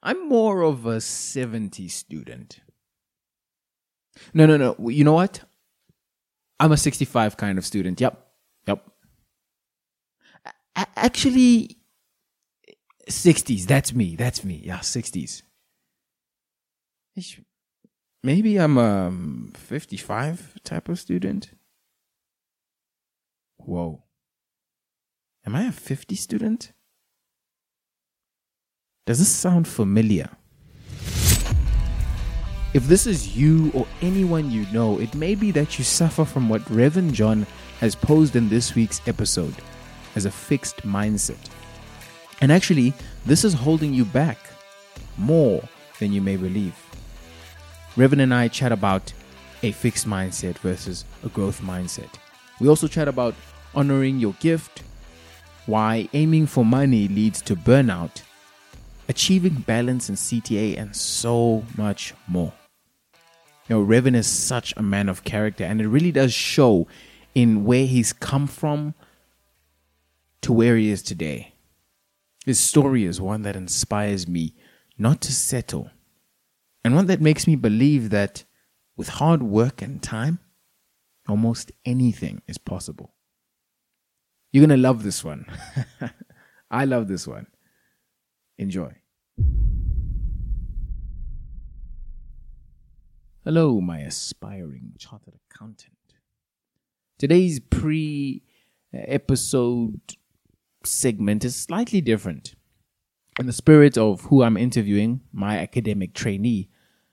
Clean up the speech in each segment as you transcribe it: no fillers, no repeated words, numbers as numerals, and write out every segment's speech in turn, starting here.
I'm more of a 70 student. No. You know what? I'm a 65 kind of student. Yep. Actually, 60s. That's me. Yeah, 60s. Maybe I'm a 55 type of student. Whoa. Am I a 50 student? Does this sound familiar? If this is you or anyone you know, it may be that you suffer from what Reverend John has posed in this week's episode as a fixed mindset. And actually, this is holding you back more than you may believe. Reverend and I chat about a fixed mindset versus a growth mindset. We also chat about honoring your gift, why aiming for money leads to burnout, achieving balance in CTA, and so much more. You know, Reverend is such a man of character, and it really does show in where he's come from to where he is today. His story is one that inspires me not to settle, and one that makes me believe that with hard work and time, almost anything is possible. You're going to love this one. I love this one. Enjoy. Hello, my aspiring chartered accountant. Today's pre-episode segment is slightly different. In the spirit of who I'm interviewing, my academic trainee,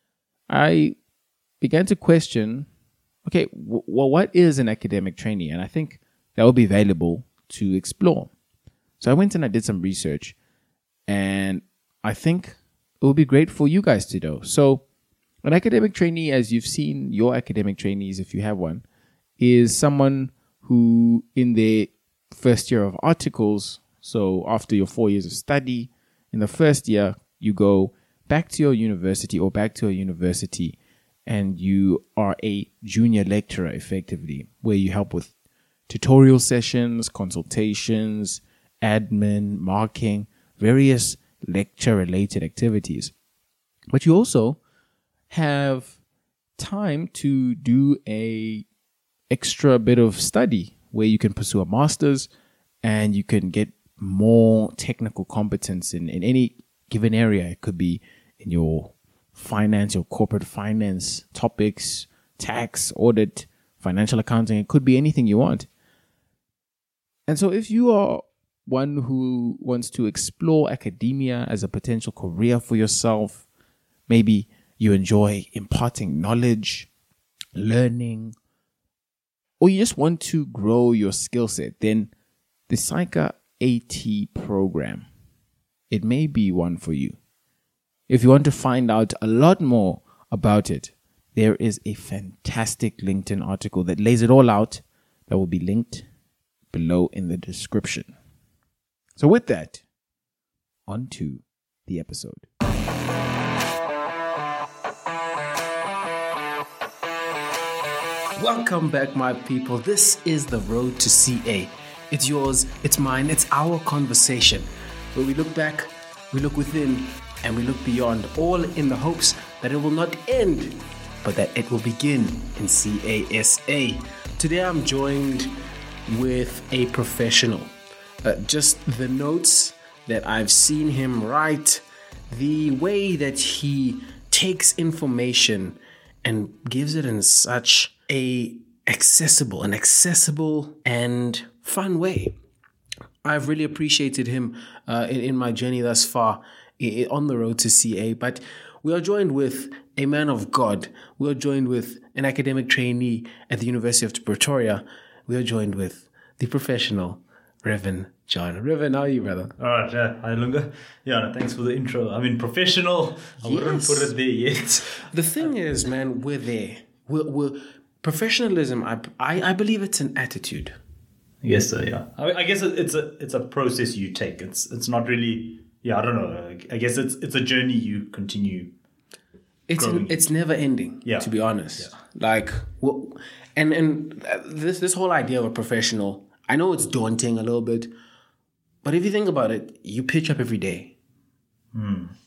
I began to question, okay, what is an academic trainee? And I think that will be valuable to explore. So I went and I did some research, and I think it will be great for you guys to know. So an academic trainee, as you've seen your academic trainees, if you have one, is someone who in their first year of articles, so after your 4 years of study, in the first year, you go back to your university or back to a university, and you are a junior lecturer effectively, where you help with tutorial sessions, consultations, admin, marking, various lecture-related activities. But you also have time to do a extra bit of study where you can pursue a master's and you can get more technical competence in any given area. It could be in your finance, your corporate finance topics, tax, audit, financial accounting. It could be anything you want. And so if you are one who wants to explore academia as a potential career for yourself, maybe you enjoy imparting knowledge, learning, or you just want to grow your skill set, then the SAICA AT program, it may be one for you. If you want to find out a lot more about it, there is a fantastic LinkedIn article that lays it all out that will be linked below in the description. So with that, on to the episode. Welcome back, my people. This is The Road to CA. It's yours, it's mine, it's our conversation, where we look back, we look within, and we look beyond, all in the hopes that it will not end, but that it will begin in CASA. Today I'm joined with a professional. Just the notes that I've seen him write, the way that he takes information and gives it in such an accessible and fun way. I've really appreciated him in my journey thus far on the road to CA. But we are joined with a man of God. We are joined with an academic trainee at the University of Pretoria. We are joined with the professional, Reverend John. Reverend, how are you, brother? All right, hi Lunga. Yeah, thanks for the intro. I mean, professional. I wouldn't put it there yet. The thing is, man, we're there. We're professionalism. I believe it's an attitude. Yes, sir. Yeah. I guess it's a process you take. It's not really. Yeah, I don't know. I guess it's a journey you continue. It's never ending. Yeah. To be honest, Yeah. like, and this whole idea of a professional. I know it's daunting a little bit, but if you think about it, you pitch up every day.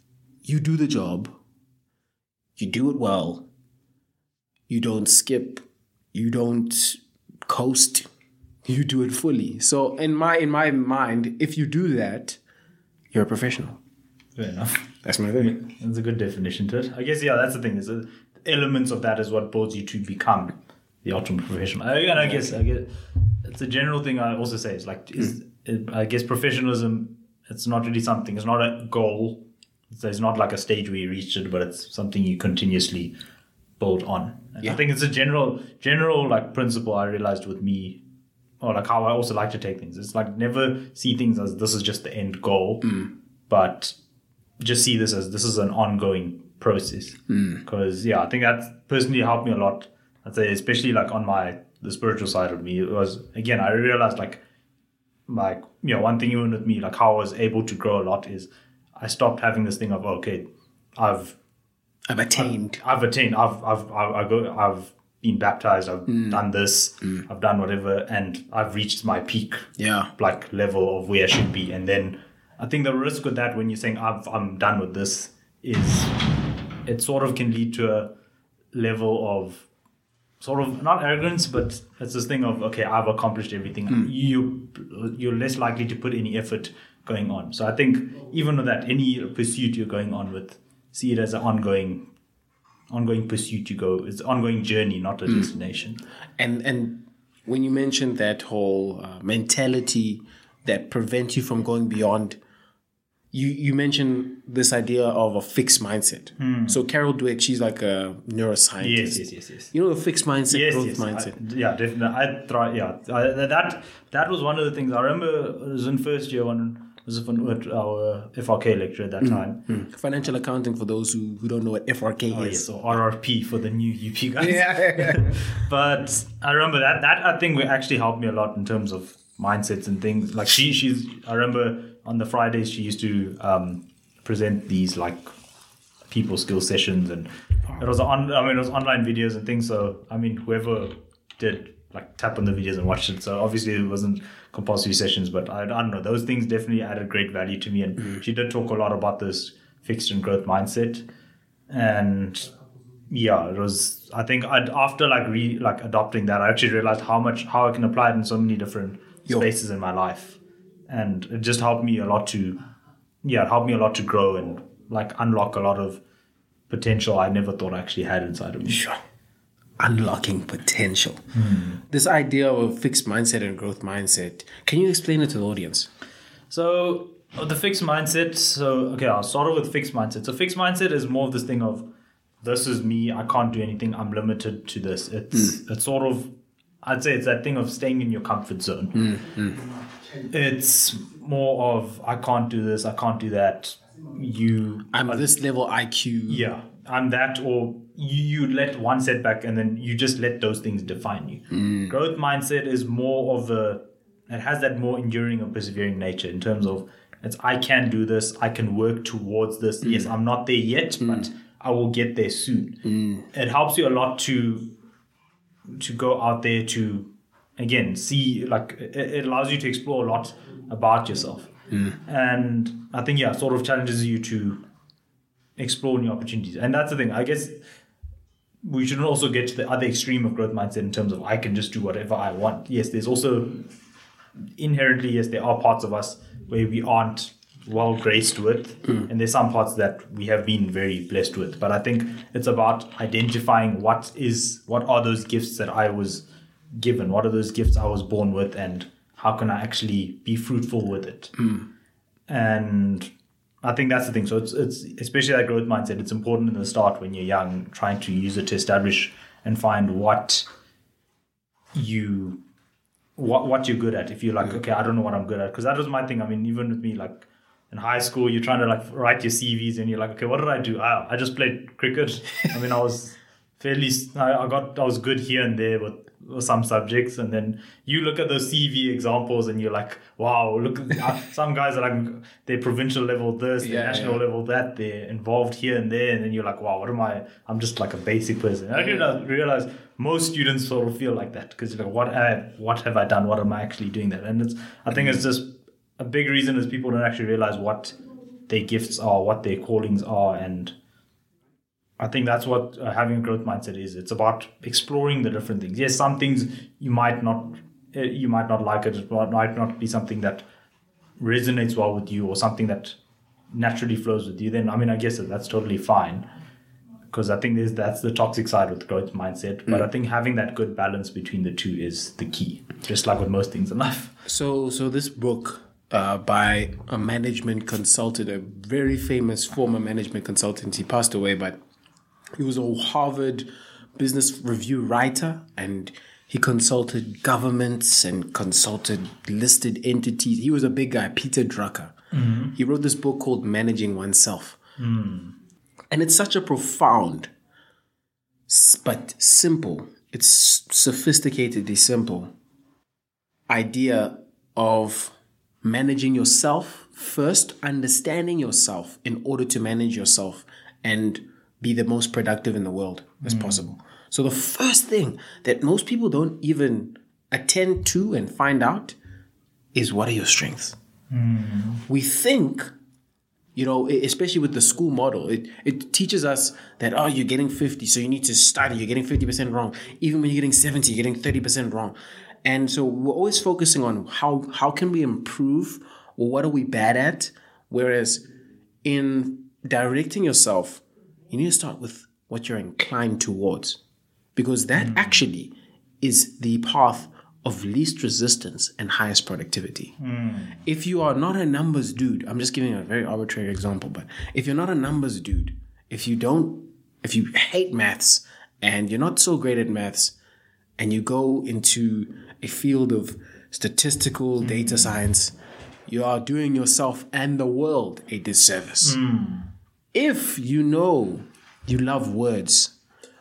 you do the job, you do it well, you don't skip, you don't coast, you do it fully. So in my mind, if you do that, you're a professional. Fair enough. That's my thing. That's a good definition to it. I guess, yeah, that's the thing. Elements of that is what builds you to become the ultimate professional. I guess it's a general thing I also say. It's like, I guess professionalism, it's not really something, it's not a goal. It's not like a stage where you reach it, but it's something you continuously build on. And I think it's a general like principle I realized with me, or like how I also like to take things. It's like never see things as this is just the end goal, but just see this is an ongoing process. Because I think that personally helped me a lot. I'd say especially like on the spiritual side of me, it was, again, I realized like one thing even with me, like how I was able to grow a lot is I stopped having this thing of, okay, I've attained. I've been baptized. I've done this. I've done whatever, and I've reached my peak. Like level of where I should be. And then I think the risk with that, when you're saying I'm done with this, is it sort of can lead to a level of sort of not arrogance, but it's this thing of, okay, I've accomplished everything. You're less likely to put any effort going on. So I think even with that, any pursuit you're going on with, see it as an ongoing pursuit. It's an ongoing journey, not a destination. And when you mentioned that whole mentality that prevents you from going beyond, you mentioned this idea of a fixed mindset. So Carol Dweck, she's like a neuroscientist. Yes. You know the fixed mindset, growth mindset. Definitely. That was one of the things I remember. It was in first year when was our FRK lecture at that time. Financial accounting, for those who don't know what FRK is. Yes, or RRP for the new UP guys. But I remember that I think actually helped me a lot in terms of mindsets and things. Like I remember on the Fridays she used to present these like people skill sessions, and it was online videos and things. So I mean, whoever did like tap on the videos and watch it. So obviously it wasn't compulsory sessions, but I don't know, those things definitely added great value to me. And she did talk a lot about this fixed and growth mindset. And it was, I think after adopting that, I actually realized how I can apply it in so many different spaces in my life. And it just helped me a lot to grow and like unlock a lot of potential I never thought I actually had inside of me. Sure. Unlocking potential. This idea of a fixed mindset and growth mindset, can you explain it to the audience? So the fixed mindset, I'll start off with fixed mindset. So fixed mindset is more of this thing of, this is me, I can't do anything, I'm limited to this. It's sort of, I'd say it's that thing of staying in your comfort zone. It's more of, I can't do this, I can't do that. I'm this level IQ. Yeah, I'm that, or you let one setback and then you just let those things define you. Growth mindset is more of it has that more enduring or persevering nature in terms of, it's I can do this, I can work towards this. Yes, I'm not there yet, but I will get there soon. It helps you a lot to go out there to, again, see, like, it allows you to explore a lot about yourself. And I think, sort of challenges you to explore new opportunities. And that's the thing. I guess we shouldn't also get to the other extreme of growth mindset in terms of I can just do whatever I want. Yes, there's also inherently, there are parts of us where we aren't well graced with, and there's some parts that we have been very blessed with. But I think it's about identifying what are those gifts that I was given, what are those gifts I was born with, and how can I actually be fruitful with it. And I think that's the thing. So it's especially that growth mindset, it's important in the start when you're young, trying to use it to establish and find what you're good at. If you're like, okay, I don't know what I'm good at, because that was my thing. I mean, even with me, like in high school, you're trying to like write your CVs and you're like, okay, what did I do? I just played cricket. I mean, I was I was good here and there with some subjects, and then you look at those CV examples and you're like, wow, look, some guys are like, they're provincial level this, they're national level that, they're involved here and there, and then you're like, wow, what am I? I'm just like a basic person. And I realize most students sort of feel like that, because you're like, what have I done? What am I actually doing that? And I think it's just a big reason is people don't actually realize what their gifts are, what their callings are, and I think that's what having a growth mindset is. It's about exploring the different things. Yes, some things you might not like it. It might not be something that resonates well with you or something that naturally flows with you. Then I guess that's totally fine, because I think that's the toxic side with growth mindset. But I think having that good balance between the two is the key, just like with most things in life. So this book by a management consultant, a very famous former management consultant, he passed away, but he was a Harvard Business Review writer, and he consulted governments and consulted listed entities. He was a big guy, Peter Drucker. Mm-hmm. He wrote this book called Managing Oneself. Mm. And it's such a profound, but simple, it's sophisticatedly simple idea of managing yourself first, understanding yourself in order to manage yourself and be the most productive in the world as possible. So the first thing that most people don't even attend to and find out is, what are your strengths? We think, especially with the school model, it teaches us that, you're getting 50, so you need to study, you're getting 50% wrong. Even when you're getting 70, you're getting 30% wrong. And so we're always focusing on how can we improve, or what are we bad at? Whereas in directing yourself, you need to start with what you're inclined towards, because that actually is the path of least resistance and highest productivity. If you are not a numbers dude, I'm just giving a very arbitrary example, but if you're not a numbers dude, if you hate maths and you're not so great at maths, and you go into a field of statistical data science, you are doing yourself and the world a disservice. If you love words,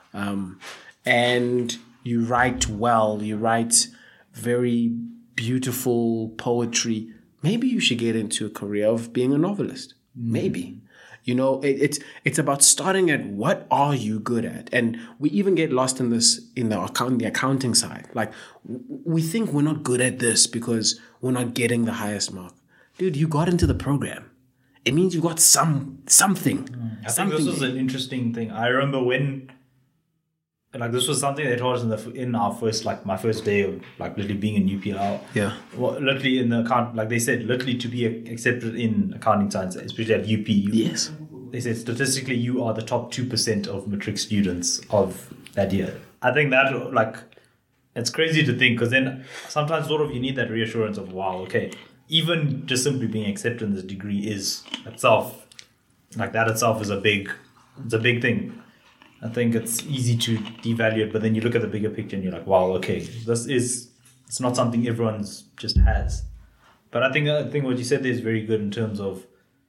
and you write well, you write very beautiful poetry, maybe you should get into a career of being a novelist. Maybe. It's about starting at what are you good at? And we even get lost in this in the accounting side. Like, we think we're not good at this because we're not getting the highest mark. Dude, you got into the program. It means you got something. I think this was an interesting thing. I remember when, this was something they taught us in our first, my first day of, literally being in UPL. Yeah. Well, literally in the account, they said, literally to be accepted in accounting science, especially at UP. Yes. They said statistically you are the top 2% of matric students of that year. I think that, it's crazy to think, because then sometimes sort of you need that reassurance of, wow, okay, even just simply being accepted in this degree is itself, that itself is a big thing. I think it's easy to devalue it, but then you look at the bigger picture and you're like, wow, okay, it's not something everyone's just has. But I think what you said there is very good in terms of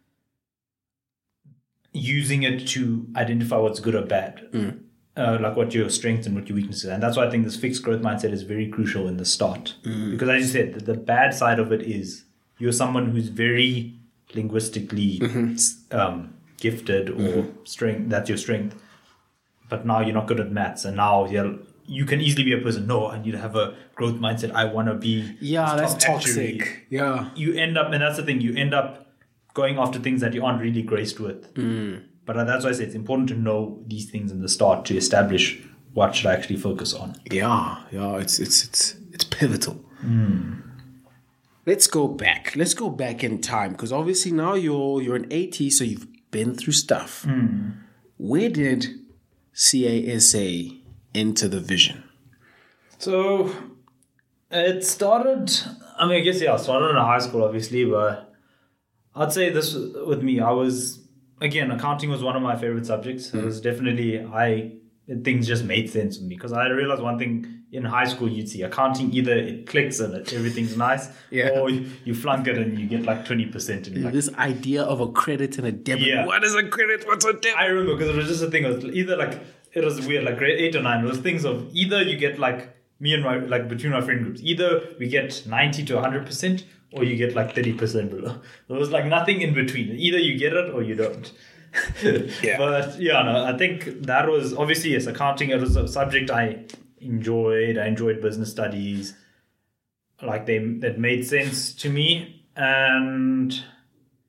using it to identify what's good or bad, what your strengths and what your weaknesses are. And that's why I think this fixed growth mindset is very crucial in the start. Because as you said, the bad side of it is you're someone who's very linguistically gifted, or that's your strength. But now you're not good at maths, and now you can easily be a person, no, I need to have a growth mindset. I want to be that's toxic. Actuary. Yeah. You end up, and that's the thing, you end up going after things that you aren't really graced with. But that's why I say it's important to know these things in the start to establish what should I actually focus on. Yeah, it's pivotal. Let's go back. Let's go back in time, because obviously now you're an AT, so you've been through stuff. Where did CASA enter the vision? So it started, it started in high school, obviously, but I'd say this with me, accounting was one of my favorite subjects. It was definitely, things just made sense with me, because I realized one thing in high school, you'd see accounting, either it clicks and everything's nice, or you flunk it and you get 20%. And this idea of a credit and a debit. Yeah. What is a credit? What's a debit? I remember, because it was just a thing. It was either it was weird, grade 8 or 9. It was things of either you get me and my, between my friend groups, either we get 90 to 100%, or you get 30% below. There was nothing in between. Either you get it or you don't. But I think that was obviously, yes, accounting. It was a subject I enjoyed. I enjoyed business studies. That made sense to me. And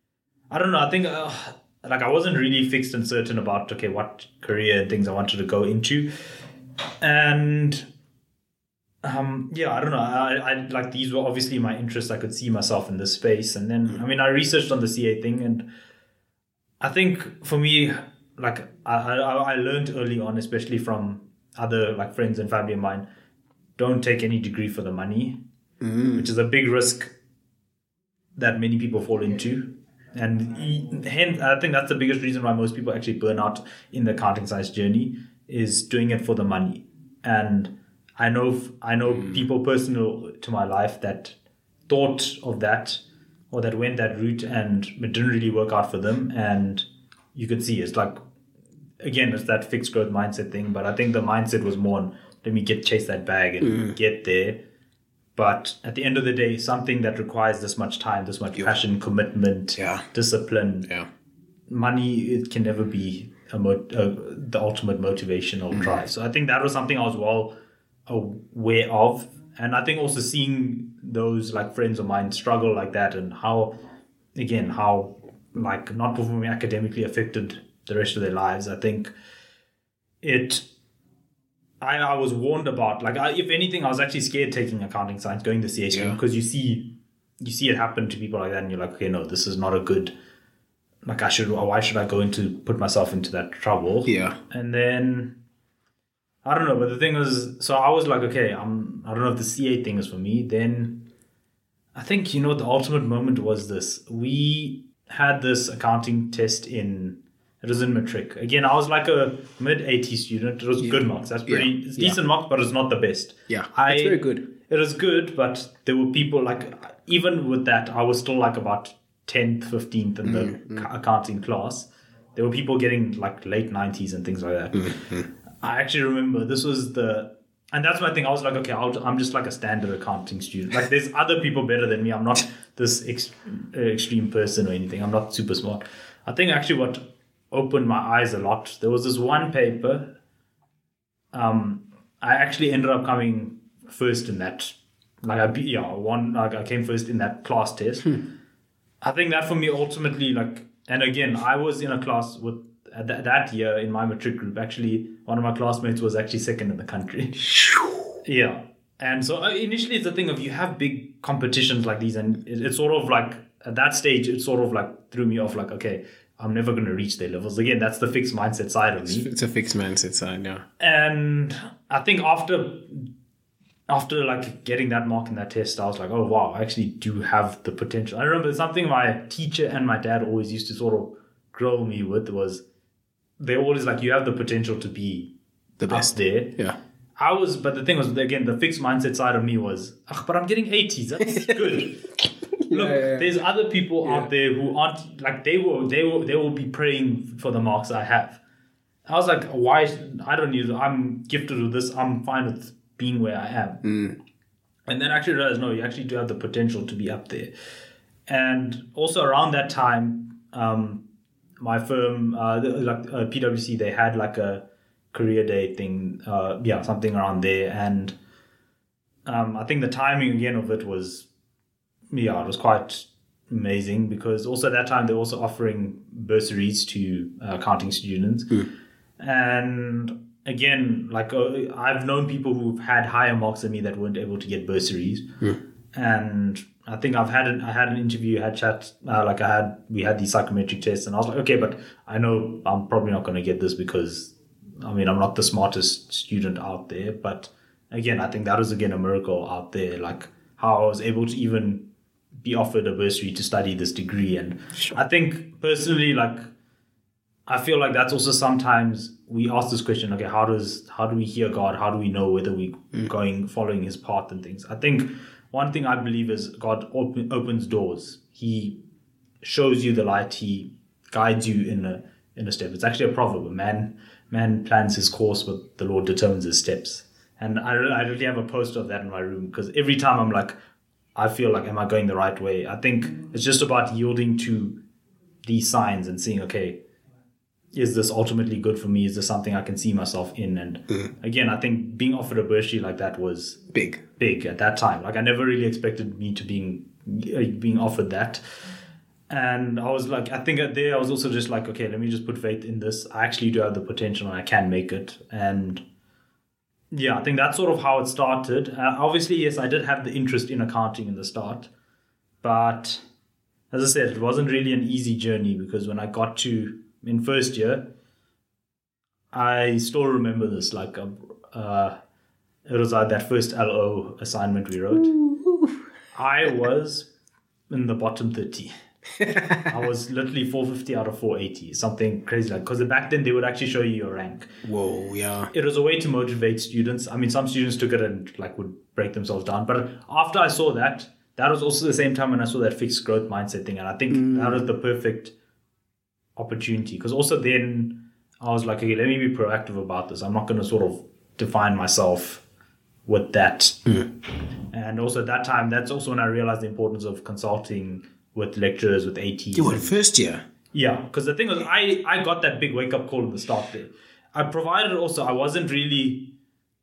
I don't know. I think like I wasn't really fixed and certain about okay what career and things I wanted to go into, and yeah, I don't know. I like these were obviously my interests. I could see myself in this space, and then I mean I researched on the CA thing, and I think for me, like I learned early on, especially from other like friends and family of mine, don't take any degree for the money, which is a big risk that many people fall into. And hence, I think that's the biggest reason why most people actually burn out in the accounting science journey is doing it for the money. And I know people personal to my life that thought of that or that went that route and it didn't really work out for them. And you could see it's like, again, it's that fixed growth mindset thing. But I think the mindset was more on, let me chase that bag and get there. But at the end of the day, something that requires this much time, this much passion, commitment, discipline, money, it can never be the ultimate motivational drive. So I think that was something I was well aware of. And I think also seeing those like friends of mine struggle like that and how like not performing academically affected the rest of their lives. I think I was warned about, like, if anything, I was actually scared taking accounting science, going the CA stream, because you see it happen to people like that, and you're like, okay, no, this is not a good, like, why should I put myself into that trouble? Yeah. And then, I don't know, but the thing was, so I was like, okay, I don't know if the CA thing is for me. Then, I think, the ultimate moment was this. We had this accounting test it was in matric. Again, I was like a mid-80 student. It was good marks. That's pretty... It's decent marks, but it's not the best. Yeah, it's very good. It was good, but there were people like... Even with that, I was still like about 10th, 15th in the accounting class. There were people getting like late 90s and things like that. I actually remember this was and that's my thing. I was like, okay, I'm just like a standard accounting student. Like there's other people better than me. I'm not this extreme person or anything. I'm not super smart. I think actually what opened my eyes a lot, there was this one paper. I actually ended up coming first in that. I came first in that class test. I think that for me ultimately, like, and again, I was in a class with that year in my matric group. Actually, one of my classmates was actually second in the country. Yeah. And so initially it's the thing of you have big competitions like these, and it's sort of like at that stage it sort of like threw me off, like, okay, I'm never going to reach their levels. Again, that's the fixed mindset side of me. It's a fixed mindset side, yeah. And I think after like getting that mark in that test, I was like, oh wow, I actually do have the potential. I remember something my teacher and my dad always used to sort of grill me with was, they always like, you have the potential to be the best up there. Yeah. But the thing was, again, the fixed mindset side of me was, but I'm getting 80s. That's good. Look, there's other people out there who aren't, like, they will be praying for the marks I have. I was like, why? I don't need, I'm gifted with this. I'm fine with being where I am. And then actually realized, no, you actually do have the potential to be up there. And also around that time, my firm, PwC, they had like a career day thing, something around there. And I think the timing again of it was, it was quite amazing, because also at that time they're also offering bursaries to accounting students. And again, like I've known people who've had higher marks than me that weren't able to get bursaries. And I think I had an interview, had chat, we had these psychometric tests, and I was like, okay, but I know I'm probably not going to get this because, I'm not the smartest student out there. But again, I think that was again a miracle out there, like how I was able to even be offered a bursary to study this degree. And I think personally, like, I feel like that's also sometimes we ask this question, okay, how do we hear God? How do we know whether we following his path and things? I think one thing I believe is God opens doors. He shows you the light. He guides you in a step. It's actually a proverb. Man plans his course, but the Lord determines his steps. And I really have a poster of that in my room, because every time I'm like, I feel like, am I going the right way? I think it's just about yielding to these signs and seeing, okay, is this ultimately good for me? Is this something I can see myself in? And again, I think being offered a bursary like that was big at that time. Like I never really expected me to being offered that. And I was like, I think there I was also just like, okay, let me just put faith in this. I actually do have the potential and I can make it. And yeah, I think that's sort of how it started. Obviously, yes, I did have the interest in accounting in the start. But as I said, it wasn't really an easy journey because when I got to in first year, I still remember this. Like, it was like that first LO assignment we wrote. I was in the bottom 30. I was literally 450 out of 480, something crazy like. Because back then they would actually show you your rank. Whoa, yeah. It was a way to motivate students. I mean, some students took it and like would break themselves down. But after I saw that was also the same time when I saw that fixed growth mindset thing, and I think that was the perfect opportunity. Because also then I was like, okay, let me be proactive about this. I'm not going to sort of define myself with that. And also at that time, that's also when I realized the importance of consulting with lecturers, with ATs. You were first year? Yeah, because the thing was, I got that big wake-up call in the start there. I wasn't really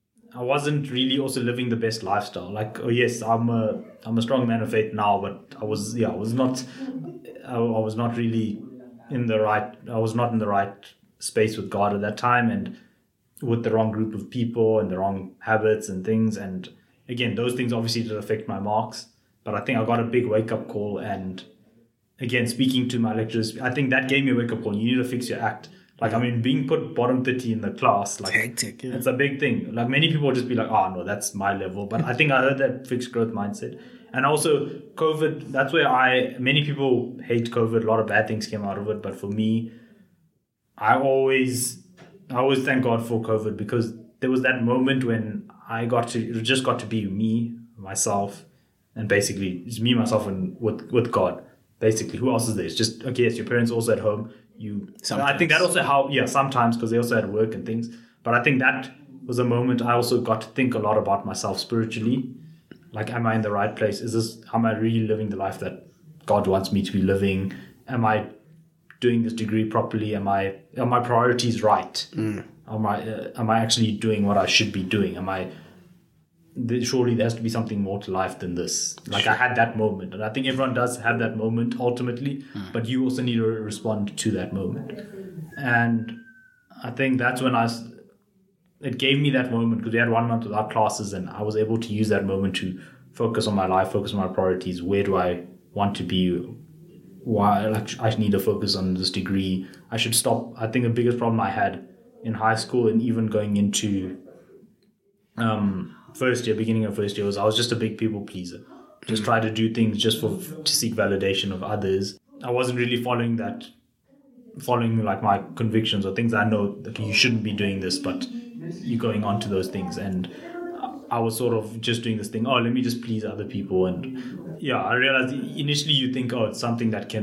also living the best lifestyle. Like, oh yes, I'm a strong man of faith now, but I was not really in the right space with God at that time, and with the wrong group of people and the wrong habits and things. And again, those things obviously did affect my marks, but I think I got a big wake-up call. And again, speaking to my lecturers, I think that gave me a wake-up call. You need to fix your act. Like, I mean, being put bottom 30 in the class, like, hectic, yeah. It's a big thing. Like, many people will just be like, oh, no, that's my level. But I think I heard that fixed growth mindset. And also, COVID, that's where many people hate COVID. A lot of bad things came out of it. But for me, I always thank God for COVID, because there was that moment when it just got to be me, myself, and basically it's me, myself, and with God. Basically, who else is there? It's just, okay, yes, your parents also at home. I think that also helped, sometimes, because they also had work and things. But I think that was a moment I also got to think a lot about myself spiritually. Like, am I in the right place? Am I really living the life that God wants me to be living? Am I doing this degree properly? Are my priorities right? Am I actually doing what I should be doing? Surely there has to be something more to life than this. Like, sure. I had that moment, and I think everyone does have that moment ultimately, but you also need to respond to that moment. And I think that's when it gave me that moment, because we had 1 month without classes, and I was able to use that moment to focus on my life, focus on my priorities. Where do I want to be? Why? Like, I need to focus on this degree. I should stop. I think the biggest problem I had in high school, and even going into beginning of first year, was I was just a big people pleaser. Just try to do things just to seek validation of others. I wasn't really following like my convictions or things I know that you shouldn't be doing this, but you're going on to those things. And I was sort of just doing this thing, oh, let me just please other people. And yeah, I realized initially you think, oh, it's something that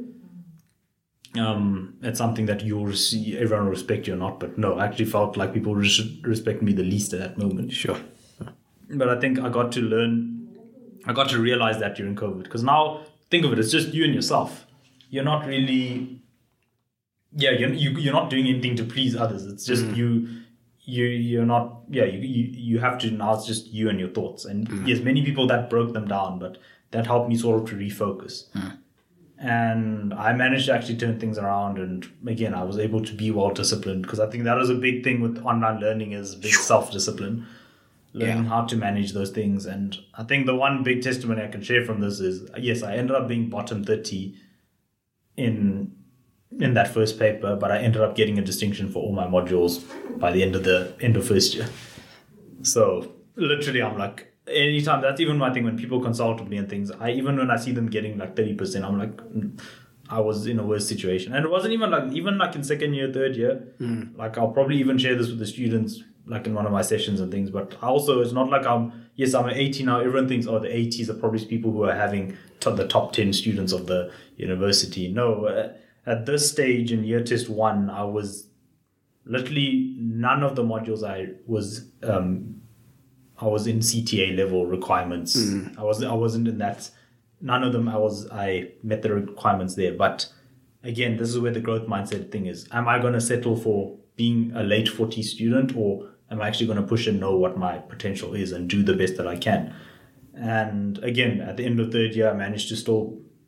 it's something that everyone will respect you or not. But no, I actually felt like people should respect me the least at that moment. Sure. But I think I got to realize that during COVID, because now think of it, it's just you and yourself. You're not really, you're not doing anything to please others. It's just you're not, you have to, now it's just you and your thoughts. And yes, many people that broke them down, but that helped me sort of to refocus. And I managed to actually turn things around. And again, I was able to be well disciplined, because I think that is a big thing with online learning, is big self-discipline. Learning how to manage those things. And I think the one big testimony I can share from this is, yes, I ended up being bottom 30 in that first paper, but I ended up getting a distinction for all my modules by the end of first year. So literally, I'm like, anytime, that's even my thing when people consult with me and things, even when I see them getting like 30%, I'm like, I was in a worse situation. And it wasn't even like in second year, third year, like I'll probably even share this with the students, like in one of my sessions and things. But also, it's not like I'm an 80 now. Everyone thinks, oh, the 80s are probably people who are having the top 10 students of the university. No, at this stage in year test 1, I was literally none of the modules I was in CTA level requirements. I wasn't in that. None of them I met the requirements there. But again, this is where the growth mindset thing is. Am I going to settle for being a late 40 student, or am I actually going to push and know what my potential is and do the best that I can? And again, at the end of third year, I managed to still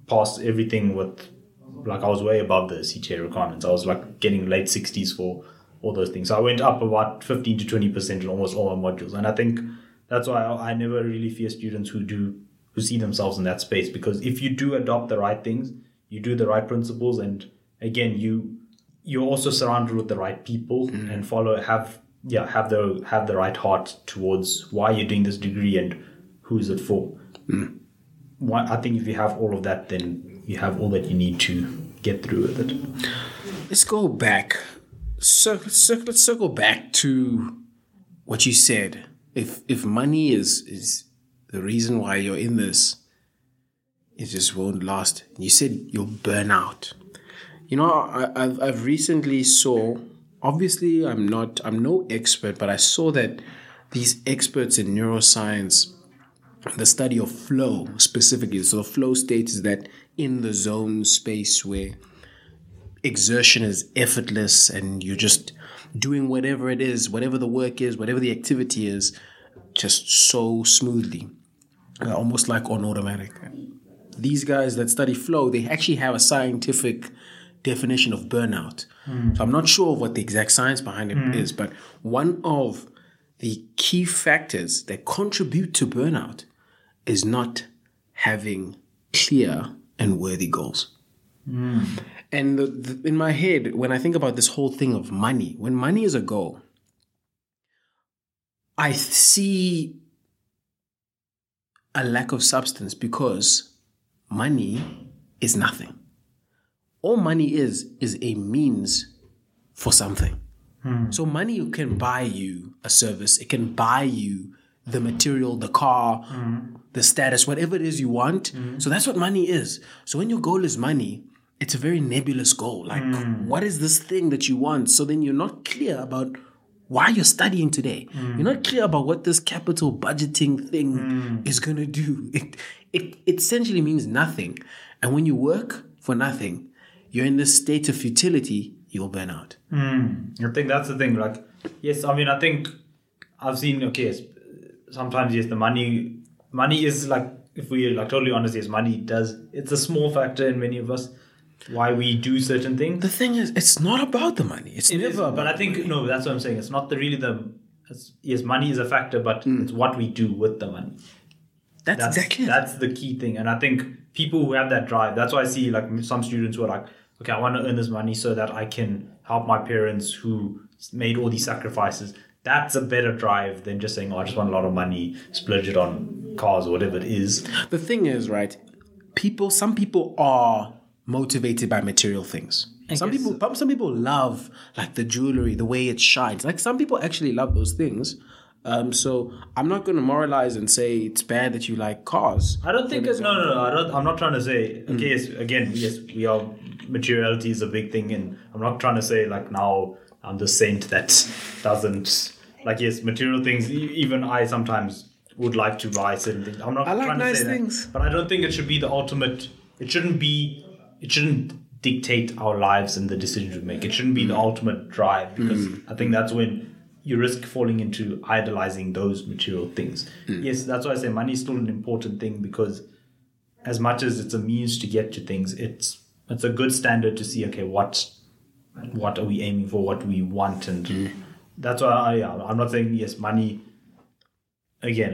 pass everything with, like, I was way above the CTA requirements. I was like getting late 60s for all those things. So I went up about 15 to 20% in almost all my modules. And I think that's why I never really fear students who see themselves in that space, because if you do adopt the right things, you do the right principles, and again, you're also surrounded with the right people and have the right heart towards why you're doing this degree and who is it for. I think if you have all of that, then you have all that you need to get through with it. Let's go back. Let's circle back to what you said. If money is the reason why you're in this, it just won't last. You said you'll burn out. You know, I've recently saw. Obviously, I'm no expert, but I saw that these experts in neuroscience, the study of flow specifically. So, flow state is that in the zone space where exertion is effortless and you're just doing whatever it is, whatever the work is, whatever the activity is, just so smoothly, almost like on automatic. These guys that study flow, they actually have a scientific definition of burnout. So I'm not sure of what the exact science behind it is, but one of the key factors that contribute to burnout is not having clear and worthy goals. And in my head, when I think about this whole thing of money, when money is a goal, I see a lack of substance because money is nothing. All money is a means for something. So money can buy you a service. It can buy you the material, the car, the status, whatever it is you want. So that's what money is. So when your goal is money, it's a very nebulous goal. Like, what is this thing that you want? So then you're not clear about why you're studying today. You're not clear about what this capital budgeting thing is going to do. It essentially means nothing. And when you work for nothing, you're in this state of futility, you'll burn out. I think that's the thing. Like, yes, I mean, I think I've seen, sometimes, yes, the money is like, if we're like totally honest, yes, it's a small factor in many of us, why we do certain things. The thing is, it's not about the money. It's never about But I think, money. no, that's what I'm saying. It's not yes, money is a factor, but it's what we do with the money. That's exactly it. That's the key thing. And I think people who have that drive, that's why I see like some students who are like, okay, I want to earn this money so that I can help my parents who made all these sacrifices. That's a better drive than just saying, I just want a lot of money, splurge it on cars or whatever it is. The thing is, right, some people are motivated by material things. Some people love like the jewelry, the way it shines. Like some people actually love those things. So I'm not going to moralize and say it's bad that you like cars. I don't think it's no. I'm not trying to say. Okay, yes, we are. Materiality is a big thing, and I'm not trying to say like now I'm the saint that doesn't like. Yes, material things. Even I sometimes would like to buy certain things. I'm not trying to say that, but I don't think it should be the ultimate. It shouldn't dictate our lives and the decisions we make. It shouldn't be the ultimate drive, because I think that's when you risk falling into idolizing those material things. Yes, that's why I say money is still an important thing, because as much as it's a means to get to things, it's a good standard to see, okay, what are we aiming for, what do we want, and that's why I'm not saying yes, money. Again,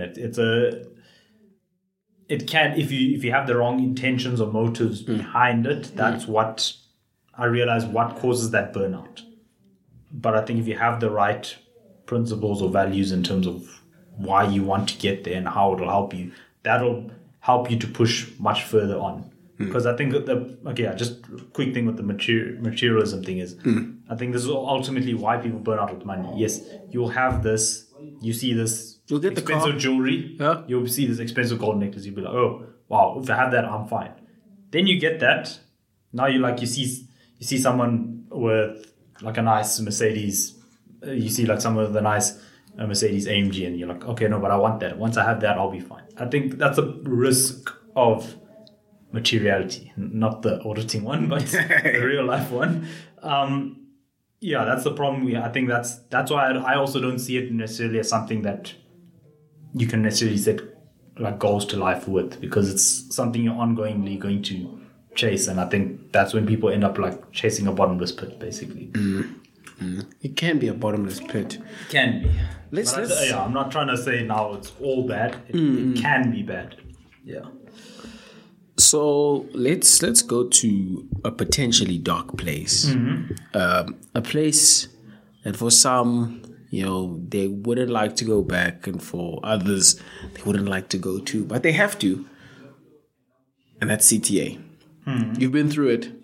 it can, if you have the wrong intentions or motives behind it, that's what I realize what causes that burnout. But I think if you have the right principles or values in terms of why you want to get there and how it'll help you, that'll help you to push much further on. Because I think just a quick thing with the materialism thing is, I think this is ultimately why people burn out with money. Yes, you'll have this, you see this You'll get expensive jewelry, you'll see this expensive gold necklace, you'll be like, oh, wow, if I have that, I'm fine. Then you get that, now you see someone with like a nice Mercedes, you see like someone with a nice Mercedes AMG, and you're like, okay, no, but I want that. Once I have that, I'll be fine. I think that's a risk of materiality, not the auditing one, but the real life one. That's the problem. I think that's why I also don't see it necessarily as something that you can necessarily set like goals to life with, because it's something you're ongoingly going to chase, and I think that's when people end up like chasing a bottomless pit, basically. It can be a bottomless pit. Can be. Let's- But let's- I'm not trying to say now it's all bad. It can be bad. Yeah. So let's go to a potentially dark place, a place that for some, they wouldn't like to go back, and for others, they wouldn't like to go to, but they have to, and that's CTA. You've been through it.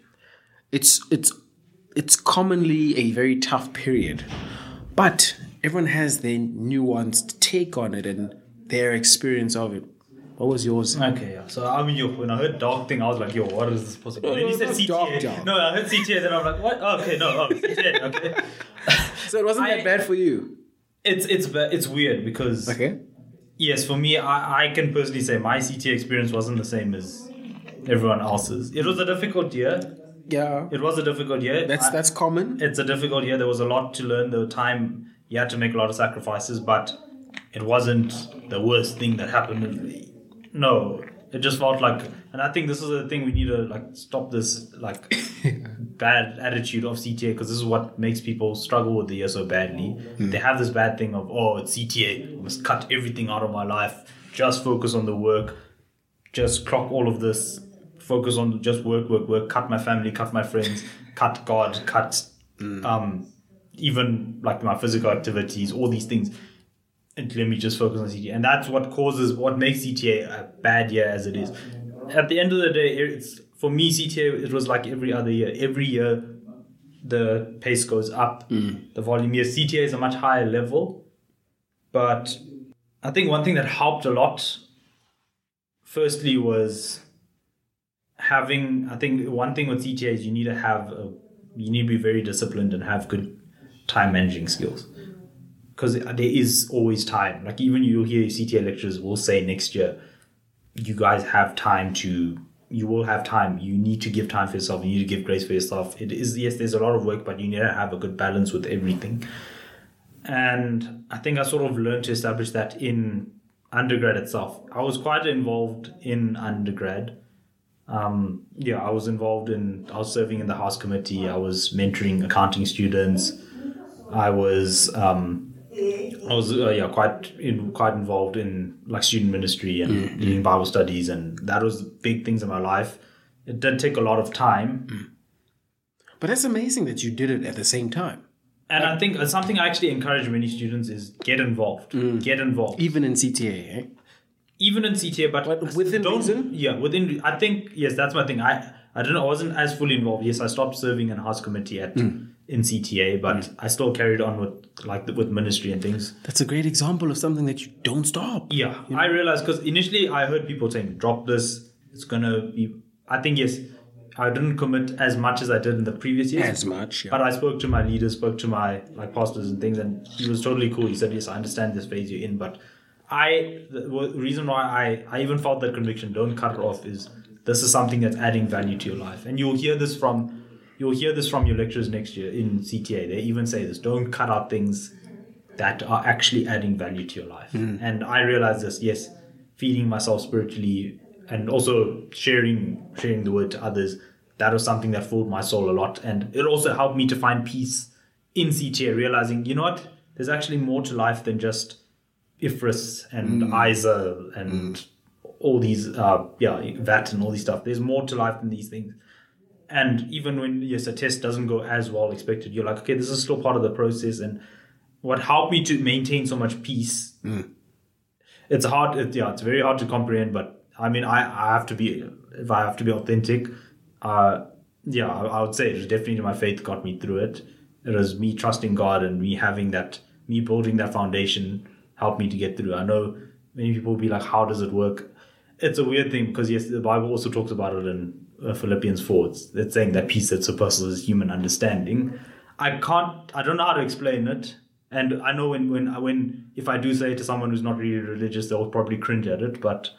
It's commonly a very tough period, but everyone has their nuanced take on it and their experience of it. What was yours? Okay, yeah. So I mean, when I heard dark thing, I was like, what is this possible? Then you said not CTA. dark. No, I heard CTA, then I'm like, what? Oh, okay, no, CTA, okay. So it wasn't that bad for you. It's weird because yes, for me, I can personally say my CTA experience wasn't the same as everyone else's. It was a difficult year. Yeah. It was a difficult year. That's common. It's a difficult year. There was a lot to learn. There was time. You had to make a lot of sacrifices, but it wasn't the worst thing that happened. No, it just felt like, and I think this is the thing we need to like stop this like bad attitude of CTA, because this is what makes people struggle with the year so badly. They have this bad thing of, it's CTA, I must cut everything out of my life, just focus on the work, just clock all of this, focus on just work, cut my family, cut my friends, cut God, cut even like my physical activities, all these things. And let me just focus on CTA. And that's what makes CTA a bad year as it is. At the end of the day, for me, CTA, it was like every other year. Every year, the pace goes up. The volume year. CTA is a much higher level. But I think one thing that helped a lot, firstly, was having, I think one thing with CTA is you need to be very disciplined and have good time managing skills. Because there is always time. Like even you'll hear CTA lecturers will say next year, you guys have time you will have time. You need to give time for yourself. You need to give grace for yourself. It is, yes, there's a lot of work, but you need to have a good balance with everything. And I think I sort of learned to establish that in undergrad itself. I was quite involved in undergrad. I was serving in the house committee. I was mentoring accounting students. I was quite involved in like student ministry and leading Bible studies, and that was big things in my life. It did take a lot of time. But that's amazing that you did it at the same time. And I think something I actually encourage many students is get involved. Get involved. Even in CTA, eh? Even in CTA, but within reason? Yeah, within. I think, yes, that's my thing. I don't know. I wasn't as fully involved. Yes, I stopped serving in house committee in CTA, but I still carried on with ministry and things. That's a great example of something that you don't stop. Yeah, I realized, because initially I heard people saying, drop this. It's going to be, I think, yes, I didn't commit as much as I did in the previous years. As much, yeah. But I spoke to my leaders, spoke to my pastors and things, and he was totally cool. He said, yes, I understand this phase you're in, but the reason why I even felt that conviction, don't cut it off, is this is something that's adding value to your life. And you'll hear this from your lecturers next year in CTA. They even say this, don't cut out things that are actually adding value to your life. And I realized this, yes, feeding myself spiritually and also sharing the word to others, that was something that filled my soul a lot. And it also helped me to find peace in CTA, realizing, you know what, there's actually more to life than just IFRS and ISA and all these, VAT and all these stuff. There's more to life than these things. And even when, yes, a test doesn't go as well expected, you're like, okay, this is still part of the process. And what helped me to maintain so much peace, it's very hard to comprehend, but I mean, I have to be authentic, I would say it was definitely my faith got me through it. It was me trusting God and me building that foundation helped me to get through. I know many people will be like, how does it work? It's a weird thing because, yes, the Bible also talks about it in Philippians 4. It's saying that peace that surpasses human understanding. I don't know how to explain it. And I know when if I do say it to someone who's not really religious, they'll probably cringe at it. But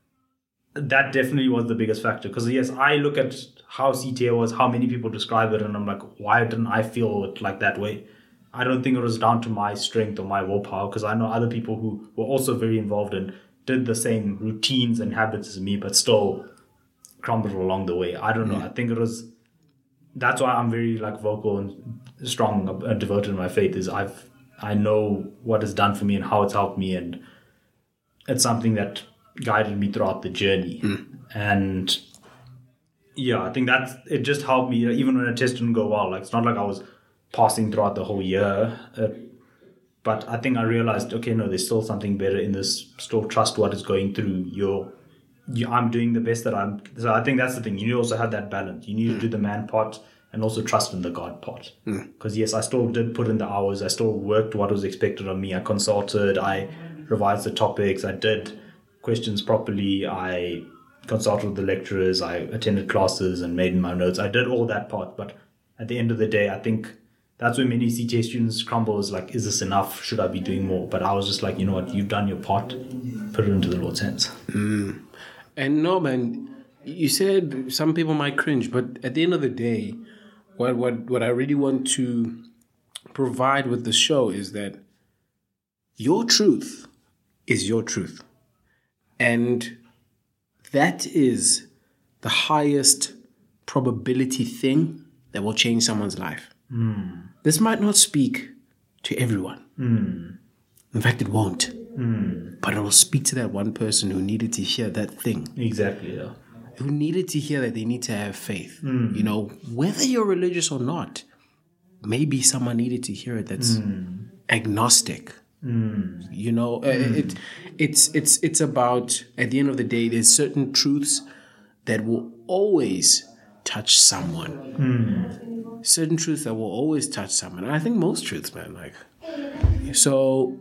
that definitely was the biggest factor. Because, yes, I look at how CTA was, how many people describe it, and I'm like, why didn't I feel it like that way? I don't think it was down to my strength or my willpower, because I know other people who were also very involved and did the same routines and habits as me, but still crumbled along the way. I don't know. I think it was. That's why I'm very like vocal and strong and devoted in my faith. Is I know what it's done for me and how it's helped me, and it's something that guided me throughout the journey. And yeah, I think it just helped me even when a test didn't go well. Like it's not like I was passing throughout the whole year, but I think I realized, okay, no, there's still something better in this. Still trust what is going through I'm doing the best that I'm. So I think that's the thing. You also have that balance. You need to do the man part and also trust in the God part. Because yes, I still did put in the hours. I still worked what was expected of me. I consulted. I revised the topics. I did questions properly. I consulted with the lecturers. I attended classes and made my notes. I did all that part. But at the end of the day, I think that's where many CTA students crumble, is like, is this enough? Should I be doing more? But I was just like, you know what? You've done your part. Put it into the Lord's hands. And no, man, you said some people might cringe, but at the end of the day, what I really want to provide with the show is that your truth is your truth. And that is the highest probability thing that will change someone's life. This might not speak to everyone. In fact, it won't. But it will speak to that one person who needed to hear that thing. Exactly, yeah. Who needed to hear that they need to have faith. You know, whether you're religious or not, maybe someone needed to hear it that's agnostic. You know, it's about, at the end of the day, there's certain truths that will always touch someone. Certain truths that will always touch someone. And I think most truths, man, like, so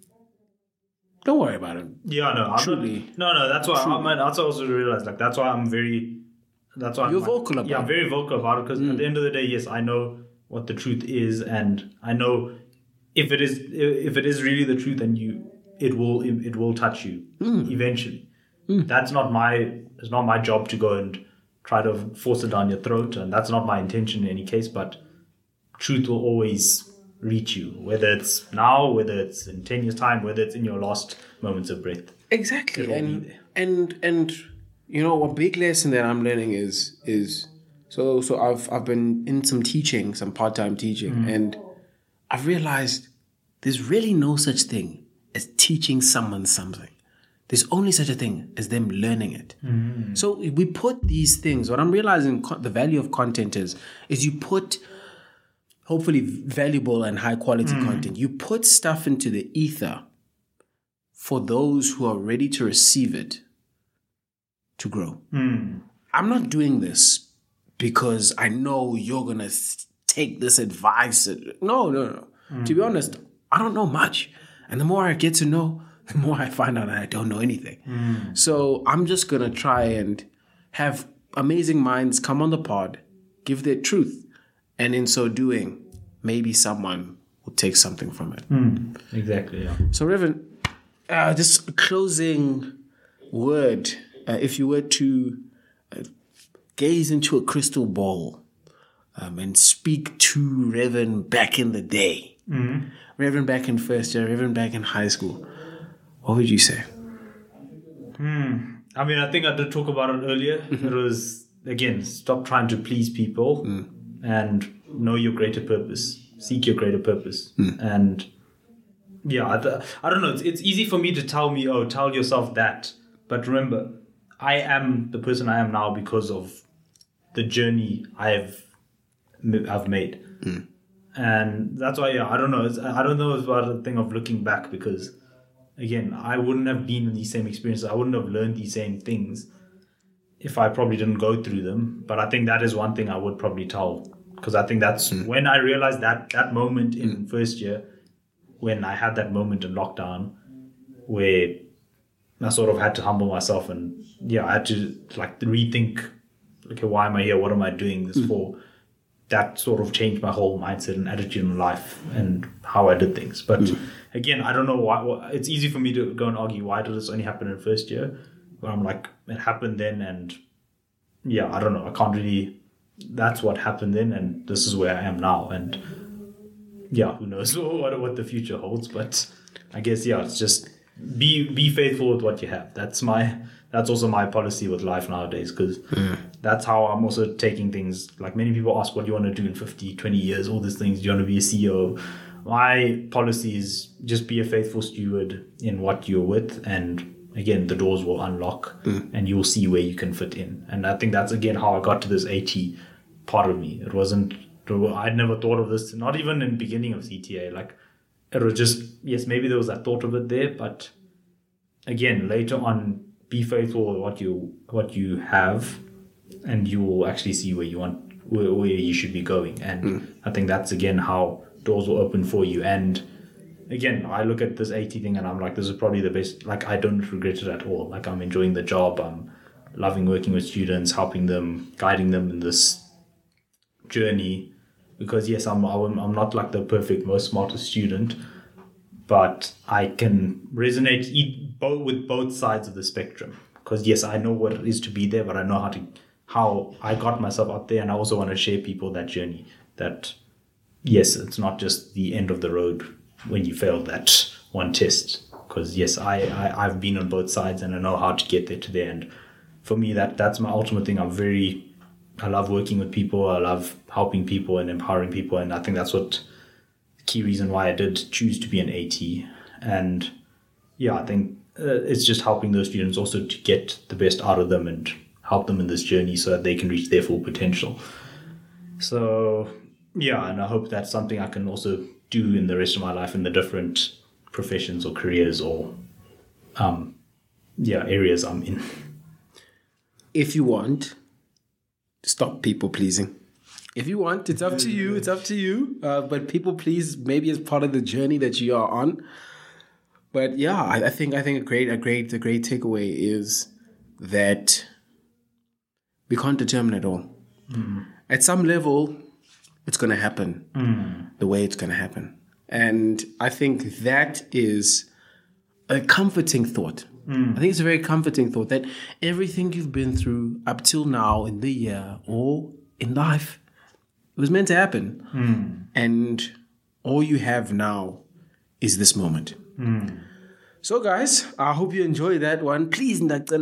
don't worry about it. Yeah, no, truly. No, that's why that's what I also realized. Like, that's why I'm very. That's why you're vocal about it. Yeah, I'm very vocal about it, because at the end of the day, yes, I know what the truth is, and I know if it is really the truth, and it will touch you eventually. It's not my job to go and try to force it down your throat, and that's not my intention in any case. But truth will always reach you, whether it's now, whether it's in 10 years' time, whether it's in your last moments of breath. Exactly. And you know, a big lesson that I'm learning is so I've been in some part-time teaching, and I've realized there's really no such thing as teaching someone something. There's only such a thing as them learning it. So we put these things, what I'm realizing the value of content is you put hopefully valuable and high quality content. You put stuff into the ether for those who are ready to receive it to grow. I'm not doing this because I know you're going to take this advice. No. To be honest, I don't know much. And the more I get to know, the more I find out that I don't know anything. So I'm just going to try and have amazing minds come on the pod, give their truth. And in so doing, maybe someone will take something from it. Exactly, yeah. So, Reverend, just a closing word. If you were to gaze into a crystal ball and speak to Reverend back in the day, Reverend back in first year, Reverend back in high school, what would you say? I mean, I think I did talk about it earlier. It was, again, stop trying to please people. And know your greater purpose. Seek your greater purpose. And yeah, I don't know. It's easy for me to tell yourself that. But remember, I am the person I am now because of the journey I've made. And that's why, I don't know. I don't know about the thing of looking back, because, again, I wouldn't have been in these same experiences. I wouldn't have learned these same things if I probably didn't go through them. But I think that is one thing I would probably tell, because I think that's when I realized that moment in first year, when I had that moment in lockdown where I sort of had to humble myself, and I had to like rethink, okay, why am I here? What am I doing this for? That sort of changed my whole mindset and attitude in life and how I did things. But again, I don't know why. It's easy for me to go and argue, why did this only happen in first year? But I'm like, it happened then, and I don't know. I can't really. That's what happened then, and this is where I am now. And who knows what the future holds? But I guess it's just be faithful with what you have. That's also my policy with life nowadays, because that's how I'm also taking things. Like, many people ask, what do you want to do in 50, 20 years, all these things. Do you want to be a CEO? My policy is just be a faithful steward in what you're with, and again, the doors will unlock and you'll see where you can fit in. And I think that's, again, how I got to this AT part of me. I'd never thought of this, not even in the beginning of CTA. Like, it was just, yes, maybe there was that thought of it there, but again, later on, be faithful with what you have, and you will actually see where you should be going. And I think that's, again, how doors will open for you. And again, I look at this AT thing and I'm like, this is probably the best. Like, I don't regret it at all. Like, I'm enjoying the job. I'm loving working with students, helping them, guiding them in this journey. Because yes, I'm not like the perfect, most smartest student, but I can resonate with both sides of the spectrum. Because yes, I know what it is to be there, but I know how I got myself up there, and I also want to share people that journey. That yes, it's not just the end of the road when you failed that one test. Because yes, I've been on both sides and I know how to get there to the end. For me, that's my ultimate thing. I love working with people. I love helping people and empowering people. And I think that's what the key reason why I did choose to be an AT. And yeah, I think it's just helping those students also to get the best out of them and help them in this journey so that they can reach their full potential. So yeah, and I hope that's something I can also do in the rest of my life in the different professions or careers or areas I'm in. If you want, stop people pleasing. If you want, it's up to you. It's up to you. But people please maybe as part of the journey that you are on. But yeah, I think a great takeaway is that we can't determine it all. At some level, it's going to happen the way it's going to happen. And I think that is a comforting thought. I think it's a very comforting thought that everything you've been through up till now in the year or in life, it was meant to happen. And all you have now is this moment. So guys, I hope you enjoyed that one. Please,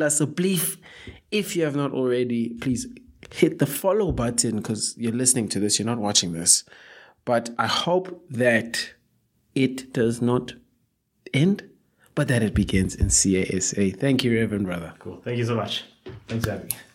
if you have not already, please hit the follow button, because you're listening to this, you're not watching this. But I hope that it does not end, but that it begins in CASA. Thank you, Reverend Brother. Cool. Thank you so much. Thanks for having me.